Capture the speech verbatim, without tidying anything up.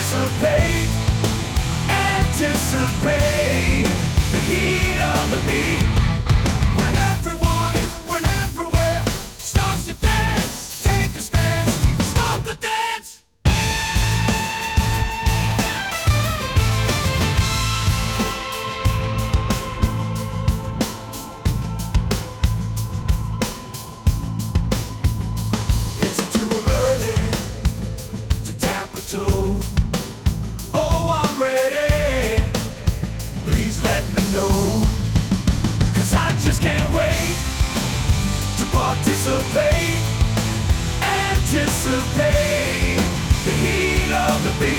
participate, anticipate the heat of the beat. When everyone, when everywhere starts to dance, take a stance, stop the dance. It's too early to tap a toe. Oh, I'm ready. Please let me know, 'cause I just can't wait to participate, anticipate the heat of the beat.